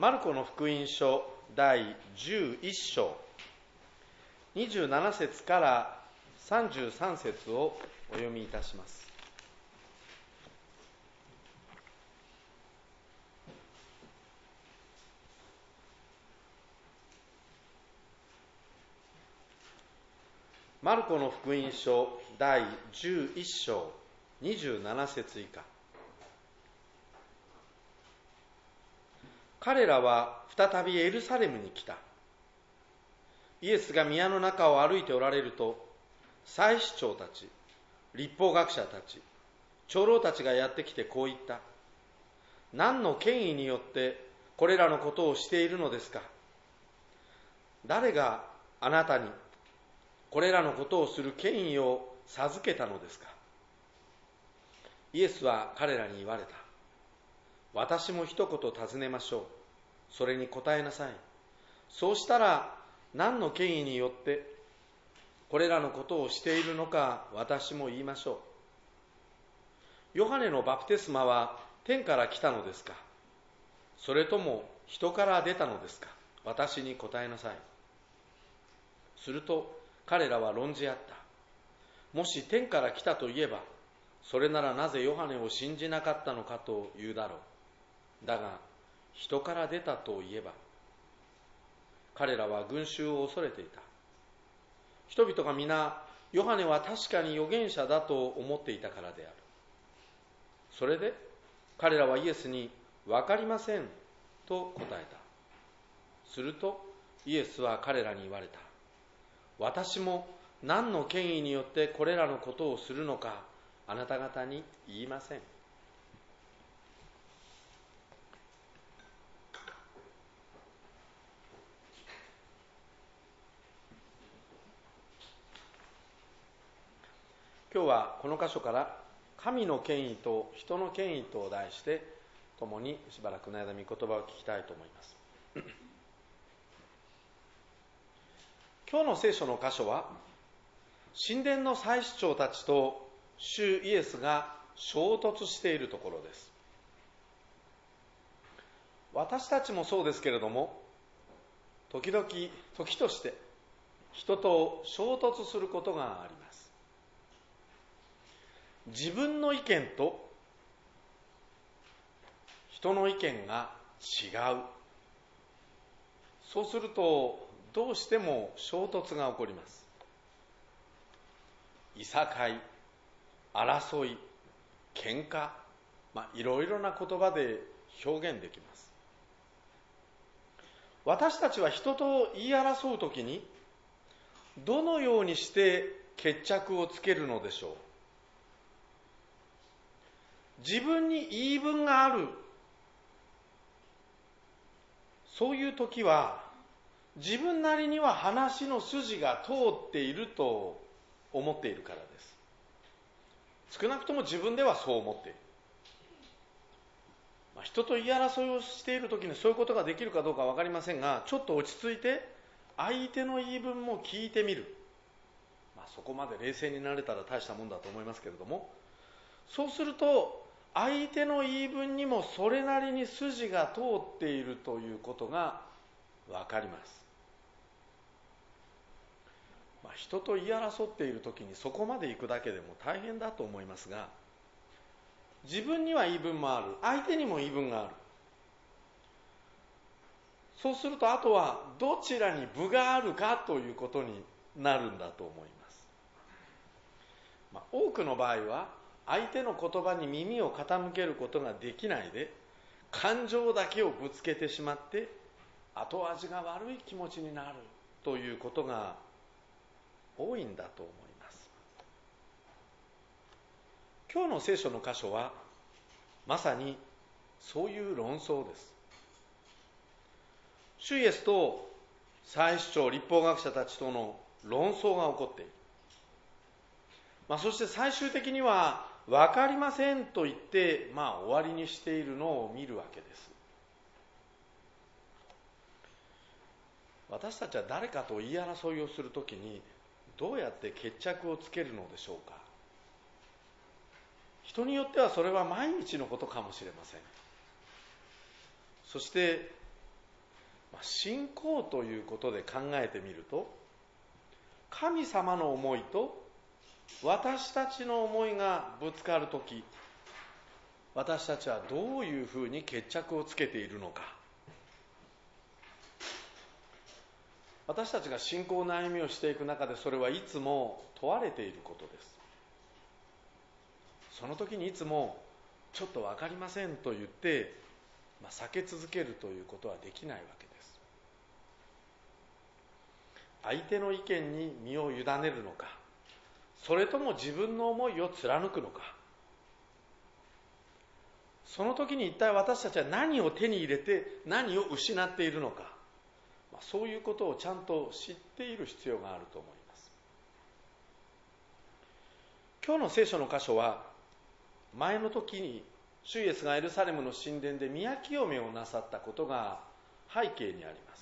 マルコの福音書第11章27節から33節をお読みいたします。マルコの福音書第11章27節以下。彼らは再びエルサレムに来た。イエスが宮の中を歩いておられると、祭司長たち、律法学者たち、長老たちがやってきてこう言った。何の権威によってこれらのことをしているのですか？誰があなたにこれらのことをする権威を授けたのですか？イエスは彼らに言われた。私も一言尋ねましょう。それに答えなさい。そうしたら何の権威によってこれらのことをしているのか私も言いましょう。ヨハネのバプテスマは天から来たのですか？それとも人から出たのですか？私に答えなさい。すると彼らは論じ合った。もし天から来たといえば、それならなぜヨハネを信じなかったのかと言うだろう。だが人から出たといえば、彼らは群衆を恐れていた。人々が皆ヨハネは確かに預言者だと思っていたからである。それで彼らはイエスに分かりませんと答えた。するとイエスは彼らに言われた。私も何の権威によってこれらのことをするのかあなた方に言いません。今日はこの箇所から神の権威と人の権威と題して共にしばらくの間御言葉を聞きたいと思います。今日の聖書の箇所は神殿の祭司長たちと主イエスが衝突しているところです。私たちもそうですけれども、時として人と衝突することがあります。自分の意見と人の意見が違う。そうするとどうしても衝突が起こります。いさかい、争い、喧嘩、いろいろな言葉で表現できます。私たちは人と言い争うときにどのようにして決着をつけるのでしょう。自分に言い分がある、そういうときは自分なりには話の筋が通っていると思っているからです。少なくとも自分ではそう思っている。人と言い争いをしているときにそういうことができるかどうかわかりませんが、ちょっと落ち着いて相手の言い分も聞いてみる。そこまで冷静になれたら大したもんだと思いますけれども、そうすると相手の言い分にもそれなりに筋が通っているということがわかります。人と言い争っているときにそこまで行くだけでも大変だと思いますが、自分には言い分もある、相手にも言い分がある。そうするとあとはどちらに分があるかということになるんだと思います。多くの場合は相手の言葉に耳を傾けることができないで、感情だけをぶつけてしまって後味が悪い気持ちになるということが多いんだと思います。今日の聖書の箇所はまさにそういう論争です。主イエスと祭司長、律法学者たちとの論争が起こっている。そして最終的には分かりませんと言って終わりにしているのを見るわけです。私たちは誰かと言い争いをするときにどうやって決着をつけるのでしょうか。人によってはそれは毎日のことかもしれません。そして信仰ということで考えてみると、神様の思いと私たちの思いがぶつかるとき、私たちはどういうふうに決着をつけているのか。私たちが信仰の歩みをしていく中で、それはいつも問われていることです。その時にいつもちょっと分かりませんと言って、避け続けるということはできないわけです。相手の意見に身を委ねるのか、それとも自分の思いを貫くのか。その時に一体私たちは何を手に入れて何を失っているのか、そういうことをちゃんと知っている必要があると思います。今日の聖書の箇所は、前の時に主イエスがエルサレムの神殿で宮清めをなさったことが背景にあります。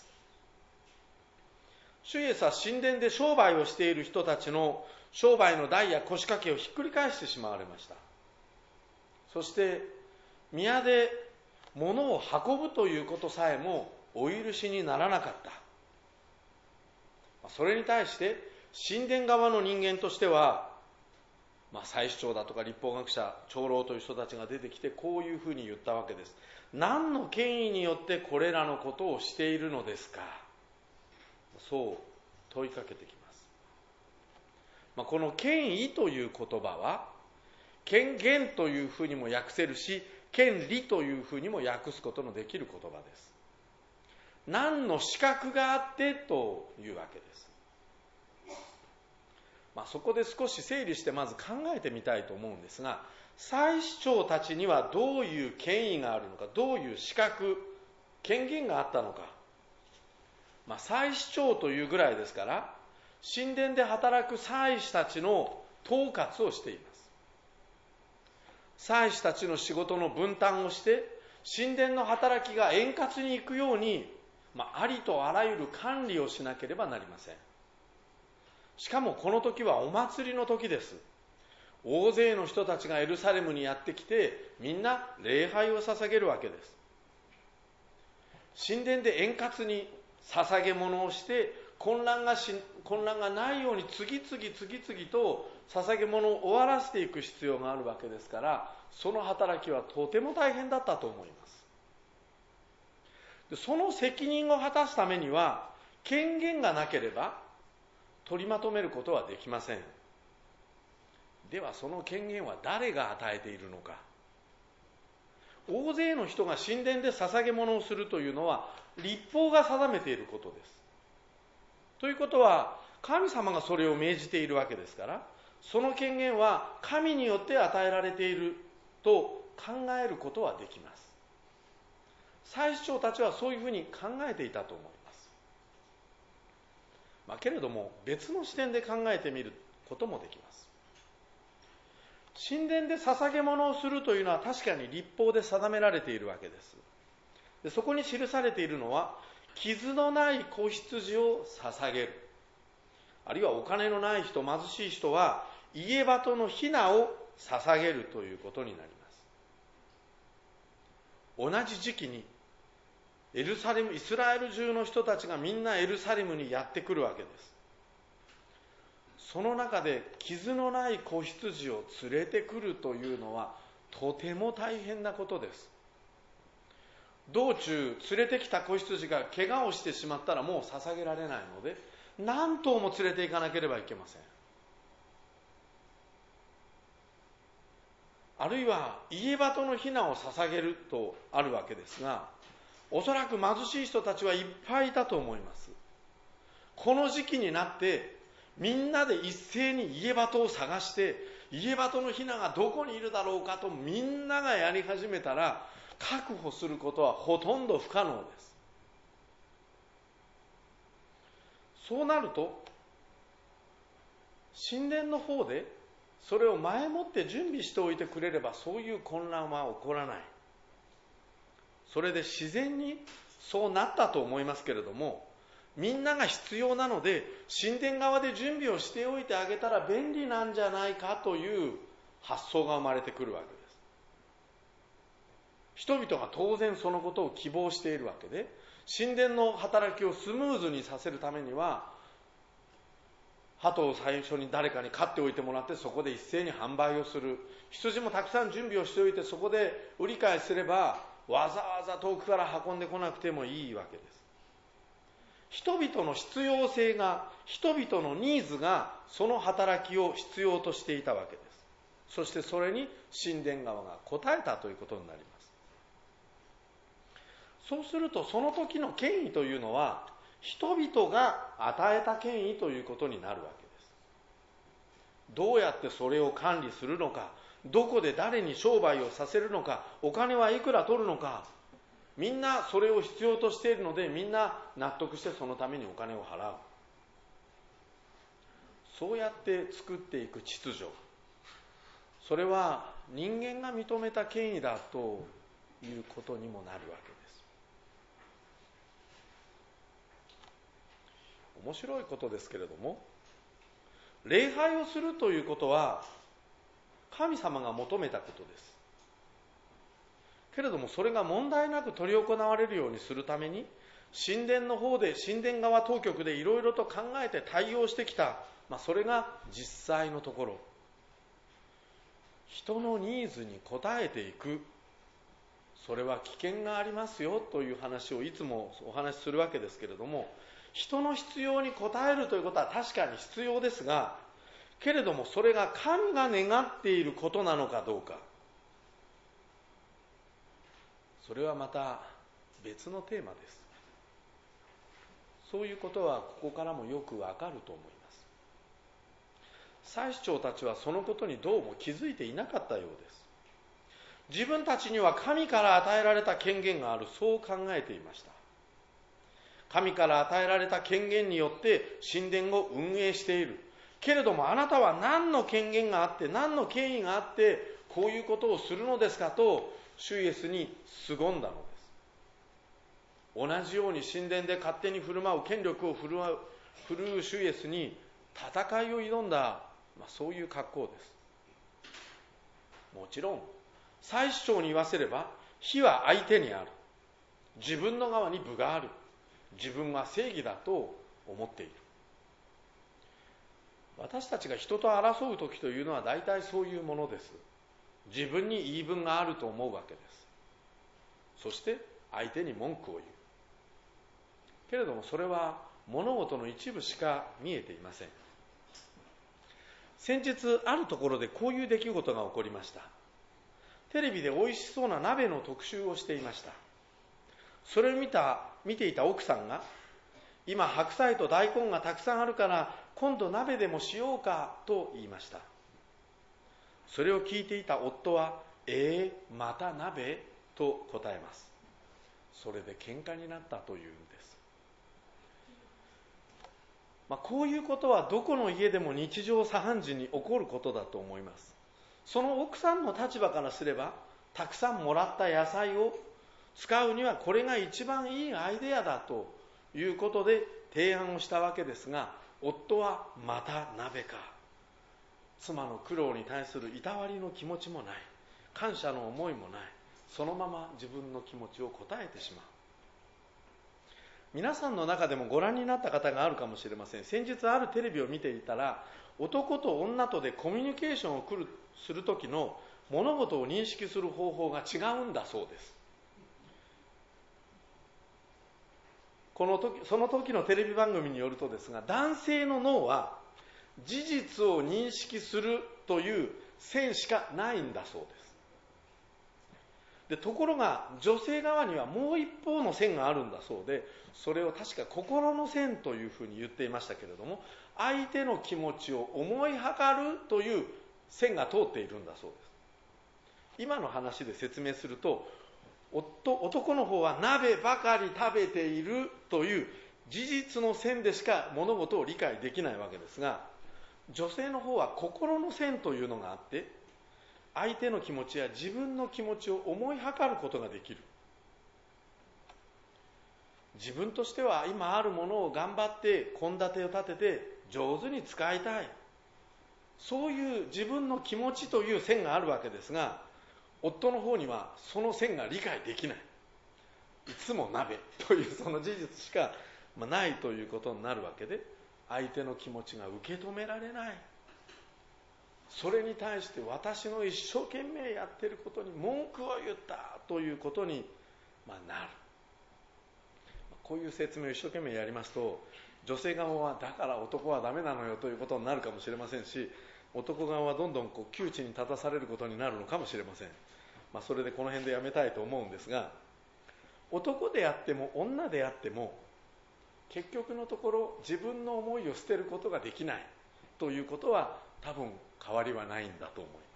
主イエスは神殿で商売をしている人たちの商売の台や腰掛けをひっくり返してしまわれました。そして宮で物を運ぶということさえもお許しにならなかった。それに対して神殿側の人間としては、祭司長だとか立法学者、長老という人たちが出てきてこういうふうに言ったわけです。何の権威によってこれらのことをしているのですか。そう問いかけてきます。この権威という言葉は権限というふうにも訳せるし、権利というふうにも訳すことのできる言葉です。何の資格があってというわけです。そこで少し整理してまず考えてみたいと思うんですが、祭司長たちにはどういう権威があるのか、どういう資格、権限があったのか。祭司長というぐらいですから、神殿で働く祭司たちの統括をしています。祭司たちの仕事の分担をして、神殿の働きが円滑にいくように、ありとあらゆる管理をしなければなりません。しかもこの時はお祭りの時です。大勢の人たちがエルサレムにやってきて、みんな礼拝を捧げるわけです。神殿で円滑に捧げ物をして、混乱がないように次々と捧げ物を終わらせていく必要があるわけですから、その働きはとても大変だったと思います。その責任を果たすためには、権限がなければ取りまとめることはできません。ではその権限は誰が与えているのか。大勢の人が神殿で捧げ物をするというのは律法が定めていることです。ということは神様がそれを命じているわけですから、その権限は神によって与えられていると考えることはできます。祭司長たちはそういうふうに考えていたと思います。けれども別の視点で考えてみることもできます。神殿で捧げ物をするというのは確かに律法で定められているわけです。でそこに記されているのは、傷のない子羊を捧げる、あるいはお金のない人、貧しい人は家鳩のヒナを捧げるということになります。同じ時期にイスラエル中の人たちがみんなエルサレムにやってくるわけです。その中で傷のない子羊を連れてくるというのはとても大変なことです。道中連れてきた子羊が怪我をしてしまったらもう捧げられないので、何頭も連れて行かなければいけません。あるいは家鳩のヒナを捧げるとあるわけですが、おそらく貧しい人たちはいっぱいいたと思います。この時期になってみんなで一斉に家鳩を探して、家鳩のヒナがどこにいるだろうかとみんながやり始めたら、確保することはほとんど不可能です。そうなると神殿の方でそれを前もって準備しておいてくれれば、そういう混乱は起こらない。それで自然にそうなったと思いますけれども、みんなが必要なので神殿側で準備をしておいてあげたら便利なんじゃないかという発想が生まれてくるわけです。 人々が当然そのことを希望しているわけで、神殿の働きをスムーズにさせるためには、鳩を最初に誰かに飼っておいてもらって、そこで一斉に販売をする。羊もたくさん準備をしておいて、そこで売り買いすれば、わざわざ遠くから運んでこなくてもいいわけです。人々の必要性が、人々のニーズが、その働きを必要としていたわけです。そしてそれに神殿側が応えたということになります。そうすると、その時の権威というのは、人々が与えた権威ということになるわけです。どうやってそれを管理するのか、どこで誰に商売をさせるのか、お金はいくら取るのか、みんなそれを必要としているので、みんな納得してそのためにお金を払う。そうやって作っていく秩序、それは人間が認めた権威だということにもなるわけです。面白いことですけれども、礼拝をするということは神様が求めたことです。けれども、それが問題なく執り行われるようにするために、神殿の方で、神殿側当局でいろいろと考えて対応してきた、それが実際のところ、人のニーズに応えていく、それは危険がありますよという話をいつもお話しするわけですけれども、人の必要に応えるということは確かに必要ですが、けれどもそれが神が願っていることなのかどうか、それはまた別のテーマです。そういうことはここからもよくわかると思います。祭司長たちはそのことにどうも気づいていなかったようです。自分たちには神から与えられた権限がある、そう考えていました。神から与えられた権限によって神殿を運営している。けれどもあなたは何の権限があって、何の権威があって、こういうことをするのですかと、主イエスに凄んだのです。同じように神殿で勝手に振る舞う、権力を振るう主イエスに戦いを挑んだ、そういう格好です。もちろん、祭司長に言わせれば、非は相手にある。自分の側に分がある。自分は正義だと思っている。私たちが人と争う時というのは大体そういうものです。自分に言い分があると思うわけです。そして相手に文句を言う。けれどもそれは物事の一部しか見えていません。先日あるところでこういう出来事が起こりました。テレビで美味しそうな鍋の特集をしていました。それを見ていた奥さんが、今白菜と大根がたくさんあるから今度鍋でもしようかと言いました。それを聞いていた夫は、また鍋と答えます。それで喧嘩になったというんです。こういうことはどこの家でも日常茶飯事に起こることだと思います。その奥さんの立場からすれば、たくさんもらった野菜を使うにはこれが一番いいアイデアだということで提案をしたわけですが、夫はまた鍋か。妻の苦労に対するいたわりの気持ちもない、感謝の思いもない、そのまま自分の気持ちを答えてしまう。皆さんの中でもご覧になった方があるかもしれません。先日あるテレビを見ていたら、男と女とでコミュニケーションをする時の物事を認識する方法が違うんだそうです。その時のテレビ番組によるとですが、男性の脳は事実を認識するという線しかないんだそうです。ところが女性側にはもう一方の線があるんだそうで、それを確か心の線というふうに言っていましたけれども、相手の気持ちを思いはかるという線が通っているんだそうです。今の話で説明すると、男の方は鍋ばかり食べているという事実の線でしか物事を理解できないわけですが、女性の方は心の線というのがあって、相手の気持ちや自分の気持ちを思いはかることができる。自分としては今あるものを頑張って献立を立てて上手に使いたい、そういう自分の気持ちという線があるわけですが、 夫の方にはその線が理解できない。いつも鍋というその事実しかないということになるわけで、相手の気持ちが受け止められない。それに対して私の一生懸命やってることに文句を言ったということになる。こういう説明を一生懸命やりますと、女性側はだから男はダメなのよということになるかもしれませんし、男側はどんどん窮地に立たされることになるのかもしれません。それでこの辺でやめたいと思うんですが、男であっても女であっても結局のところ自分の思いを捨てることができないということは多分変わりはないんだと思います。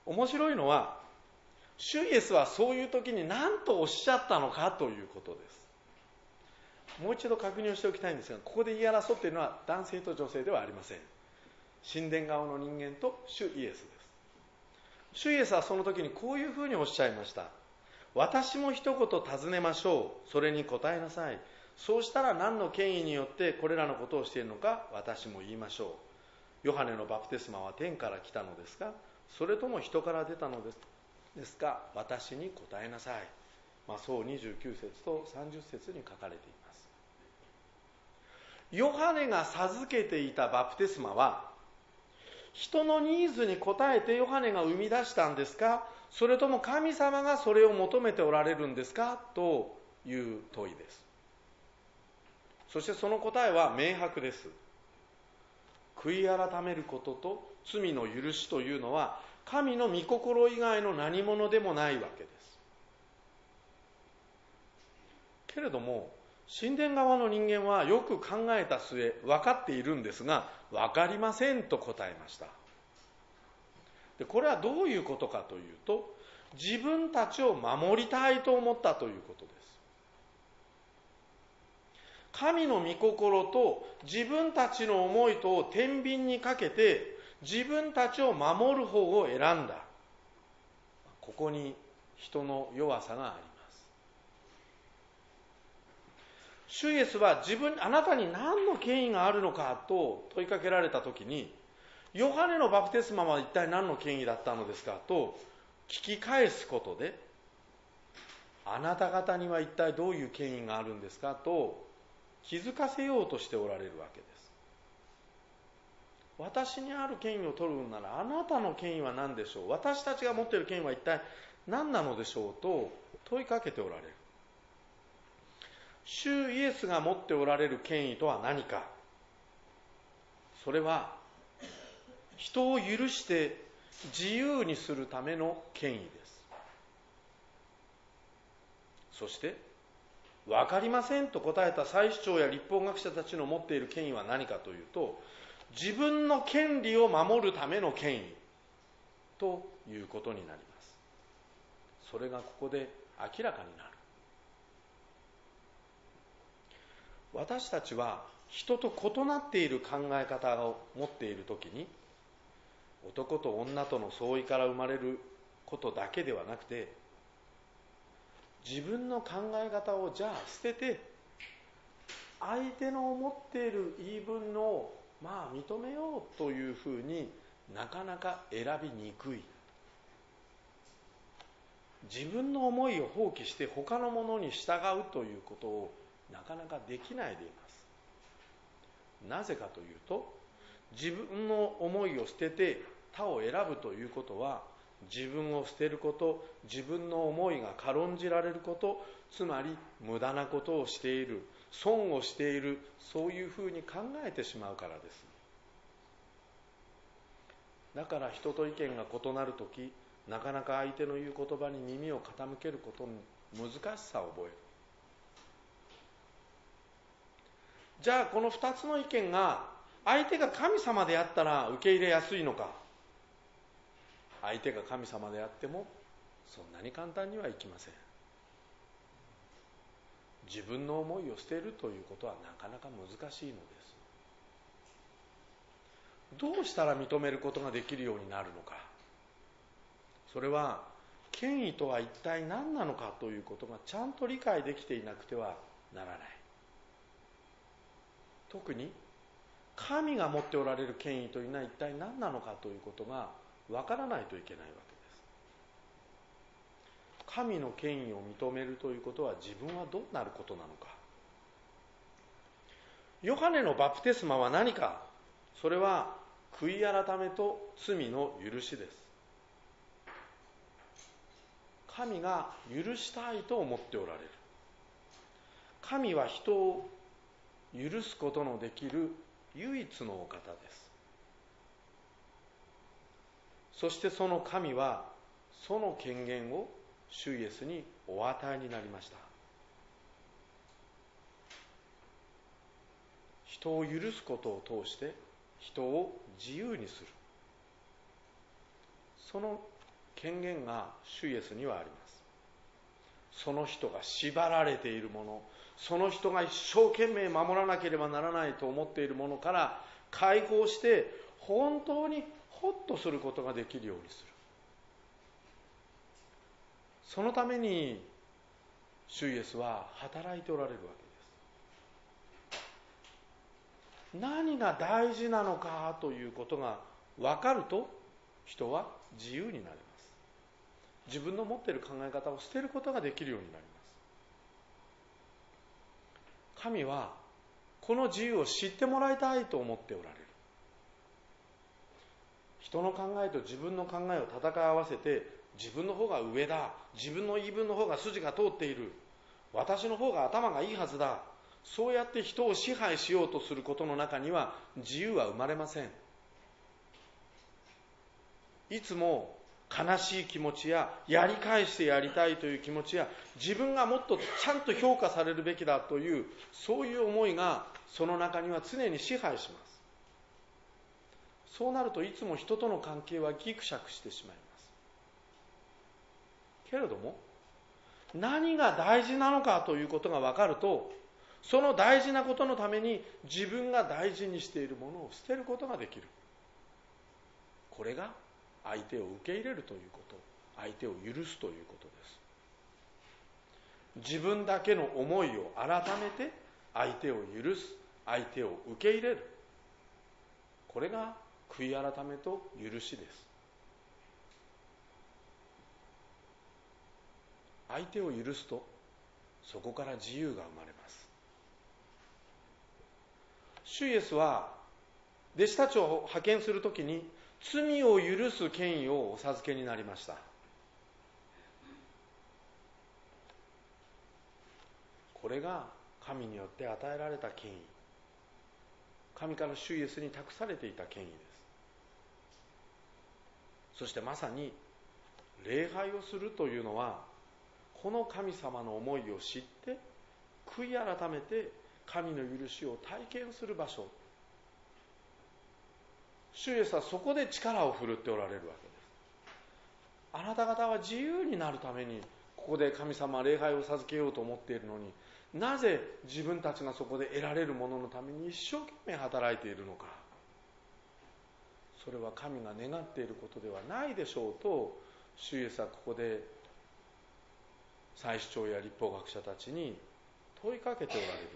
面白いのは、主イエスはそういう時に何とおっしゃったのかということです。もう一度確認をしておきたいんですが、ここで言い争っているのは男性と女性ではありません。神殿側の人間と主イエスです。主イエスはその時にこういうふうにおっしゃいました。私も一言尋ねましょう。それに答えなさい。そうしたら何の権威によってこれらのことをしているのか私も言いましょう。ヨハネのバプテスマは天から来たのですか、それとも人から出たのですか、私に答えなさい。そう29節と30節に書かれています。ヨハネが授けていたバプテスマは人のニーズに応えてヨハネが生み出したんですか、それとも神様がそれを求めておられるんですかという問いです。そしてその答えは明白です。悔い改めることと罪の許しというのは神の御心以外の何者でもないわけです。けれども神殿側の人間はよく考えた末分かっているんですが、分かりませんと答えました。でこれはどういうことかというと、自分たちを守りたいと思ったということです。神の御心と自分たちの思いとを天秤にかけて自分たちを守る方を選んだ。ここに人の弱さがあります。主イエスはあなたに何の権威があるのかと問いかけられたときに、ヨハネのバプテスマは一体何の権威だったのですかと聞き返すことで、あなた方には一体どういう権威があるんですかと気づかせようとしておられるわけです。私にある権威を取るならあなたの権威は何でしょう、私たちが持っている権威は一体何なのでしょうと問いかけておられる。主イエスが持っておられる権威とは何か、それは人を許して自由にするための権威です。そして分かりませんと答えた祭司長や律法学者たちの持っている権威は何かというと、自分の権利を守るための権威ということになります。それがここで明らかになる。私たちは人と異なっている考え方を持っているときに、男と女との相違から生まれることだけではなくて、自分の考え方をじゃあ捨てて相手の思っている言い分を認めようというふうになかなか選びにくい。自分の思いを放棄して他のものに従うということをなかなかできないでいます。なぜかというと、自分の思いを捨てて他を選ぶということは、自分を捨てること、自分の思いが軽んじられること、つまり無駄なことをしている、損をしている、そういうふうに考えてしまうからです。だから人と意見が異なるとき、なかなか相手の言う言葉に耳を傾けることに難しさを覚える。じゃあこの2つの意見が相手が神様であったら受け入れやすいのか、相手が神様であってもそんなに簡単にはいきません。自分の思いを捨てるということはなかなか難しいのです。どうしたら認めることができるようになるのか、それは権威とは一体何なのかということがちゃんと理解できていなくてはならない。特に神が持っておられる権威というのは一体何なのかということがわからないといけないわけです。神の権威を認めるということは自分はどうなることなのか。ヨハネのバプテスマは何か。それは悔い改めと罪の許しです。神が許したいと思っておられる。神は人を許すことのできる唯一のお方です。そしてその神はその権限を主イエスにお与えになりました。人を許すことを通して人を自由にする、その権限が主イエスにはあります。その人が縛られているもの、その人が一生懸命守らなければならないと思っているものから解放して本当にホッとすることができるようにする。そのために主イエスは働いておられるわけです。何が大事なのかということが分かると人は自由になります。自分の持っている考え方を捨てることができるようになります。神はこの自由を知ってもらいたいと思っておられる。人の考えと自分の考えを戦い合わせて、自分の方が上だ、自分の言い分の方が筋が通っている、私の方が頭がいいはずだ、そうやって人を支配しようとすることの中には自由は生まれません。いつも悲しい気持ちややり返してやりたいという気持ちや、自分がもっとちゃんと評価されるべきだというそういう思いがその中には常に支配します。そうなるといつも人との関係はギクシャクしてしまいます。けれども何が大事なのかということが分かると、その大事なことのために自分が大事にしているものを捨てることができる。これが相手を受け入れるということ、相手を許すということです。自分だけの思いを改めて相手を許す、相手を受け入れる、これが悔い改めと許しです。相手を許すとそこから自由が生まれます。主イエスは弟子たちを派遣するときに罪を許す権威をお授けになりました。これが神によって与えられた権威、神から主イエスに託されていた権威です。そしてまさに礼拝をするというのは、この神様の思いを知って悔い改めて神の許しを体験する場所。主イエスはそこで力を振るっておられるわけです。あなた方は自由になるためにここで神様は礼拝を授けようと思っているのに、なぜ自分たちがそこで得られるもののために一生懸命働いているのか。それは神が願っていることではないでしょうと、主イエスはここで祭司長や律法学者たちに問いかけておられるわけです。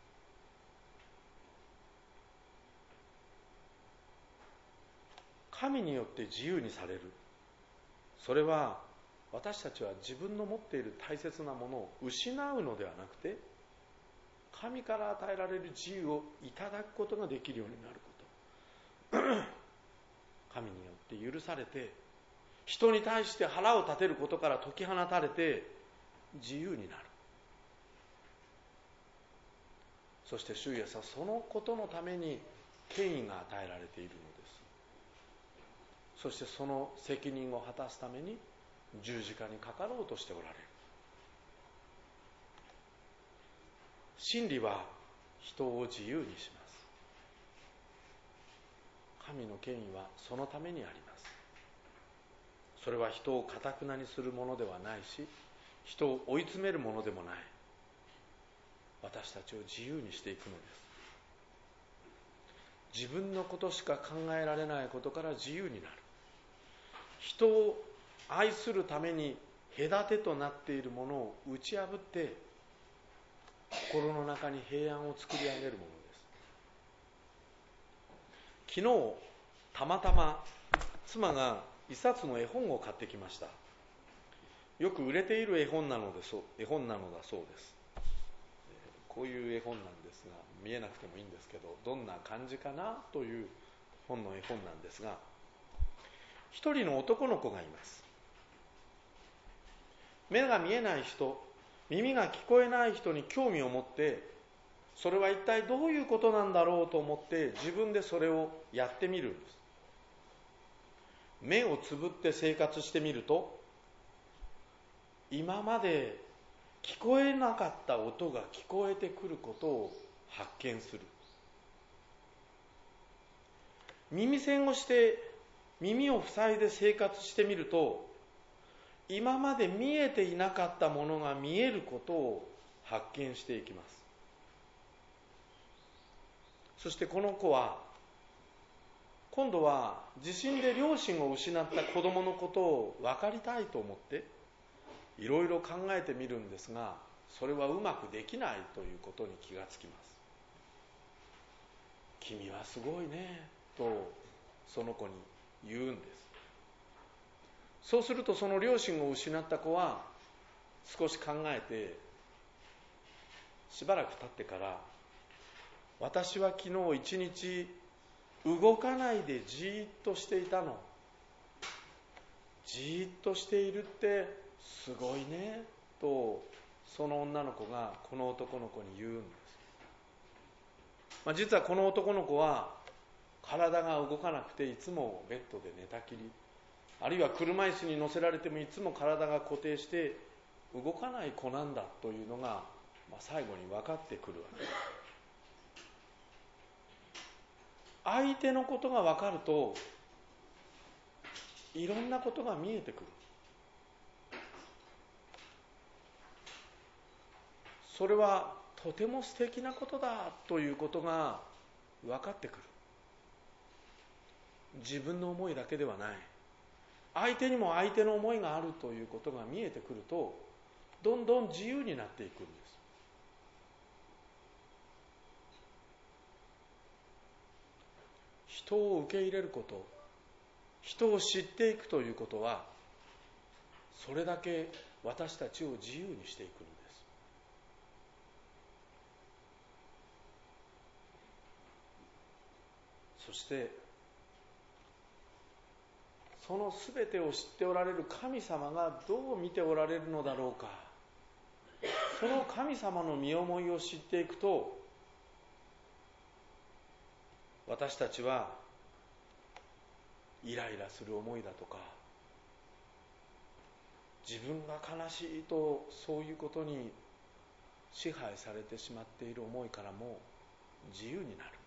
神によって自由にされる、それは私たちは自分の持っている大切なものを失うのではなくて、神から与えられる自由をいただくことができるようになること神によって許されて、人に対して腹を立てることから解き放たれて自由になる。そして主イエスはそのことのために権威が与えられているのです。そしてその責任を果たすために十字架にかかろうとしておられる。真理は人を自由にします。神の権威はそのためにあります。それは人を堅くなにするものではないし、人を追い詰めるものでもない。私たちを自由にしていくのです。自分のことしか考えられないことから自由になる。人を愛するために隔てとなっているものを打ち破って、心の中に平安を作り上げるものです。昨日たまたま妻が一冊の絵本を買ってきました。よく売れている絵本なのだそうです。こういう絵本なんですが、見えなくてもいいんですけど、どんな感じかなという本の絵本なんですが、一人の男の子がいます。目が見えない人、耳が聞こえない人に興味を持って、それは一体どういうことなんだろうと思って自分でそれをやってみるんです。目をつぶって生活してみると、今まで聞こえなかった音が聞こえてくることを発見する。耳栓をして耳を塞いで生活してみると、今まで見えていなかったものが見えることを発見していきます。そしてこの子は今度は地震で両親を失った子供のことを分かりたいと思っていろいろ考えてみるんですが、それはうまくできないということに気がつきます。君はすごいねとその子に言うんです。そうするとその両親を失った子は少し考えて、しばらく経ってから、私は昨日一日動かないでじーっとしていたの。じーっとしているってすごいねとその女の子がこの男の子に言うんです。実はこの男の子は体が動かなくていつもベッドで寝たきり、あるいは車椅子に乗せられてもいつも体が固定して動かない子なんだというのが、最後に分かってくるわけです。相手のことが分かるといろんなことが見えてくる。それはとても素敵なことだということが分かってくる。自分の思いだけではない、相手にも相手の思いがあるということが見えてくると、どんどん自由になっていくんです。人を受け入れること、人を知っていくということは、それだけ私たちを自由にしていくんです。そしてそのすべてを知っておられる神様がどう見ておられるのだろうか。その神様の身思いを知っていくと、私たちはイライラする思いだとか、自分が悲しいとそういうことに支配されてしまっている思いからも自由になる。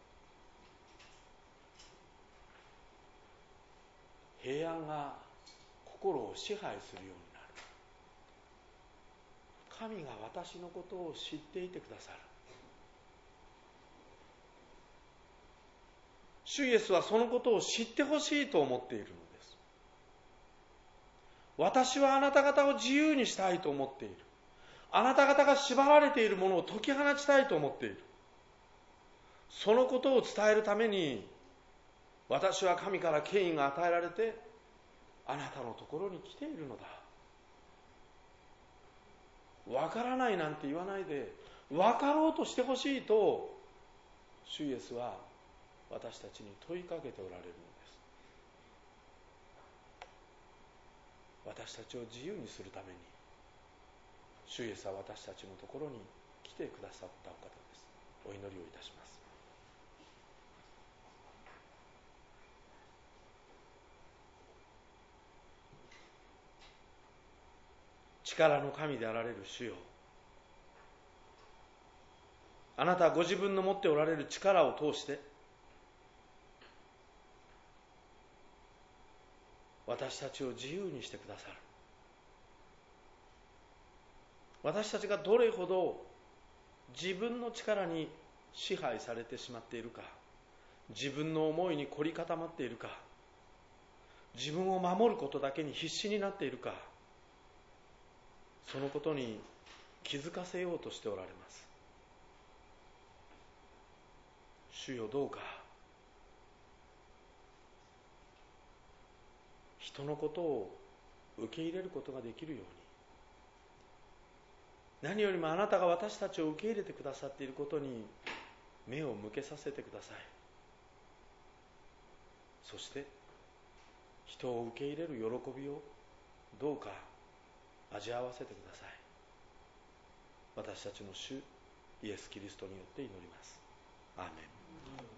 平安が心を支配するようになる。神が私のことを知っていてくださる。主イエスはそのことを知ってほしいと思っているのです。私はあなた方を自由にしたいと思っている。あなた方が縛られているものを解き放ちたいと思っている。そのことを伝えるために、私は神から権威が与えられてあなたのところに来ているのだ。わからないなんて言わないで、わかろうとしてほしいと主イエスは私たちに問いかけておられるのです。私たちを自由にするために主イエスは私たちのところに来てくださったお方です。お祈りをいたします。力の神であられる主よ、あなたはご自分の持っておられる力を通して私たちを自由にしてくださる。私たちがどれほど自分の力に支配されてしまっているか、自分の思いに凝り固まっているか、自分を守ることだけに必死になっているか、そのことに気づかせようとしておられます。主よ、どうか人のことを受け入れることができるように、何よりもあなたが私たちを受け入れてくださっていることに目を向けさせてください。そして人を受け入れる喜びをどうか味わわせてください。私たちの主イエス・キリストによって祈ります。アーメン。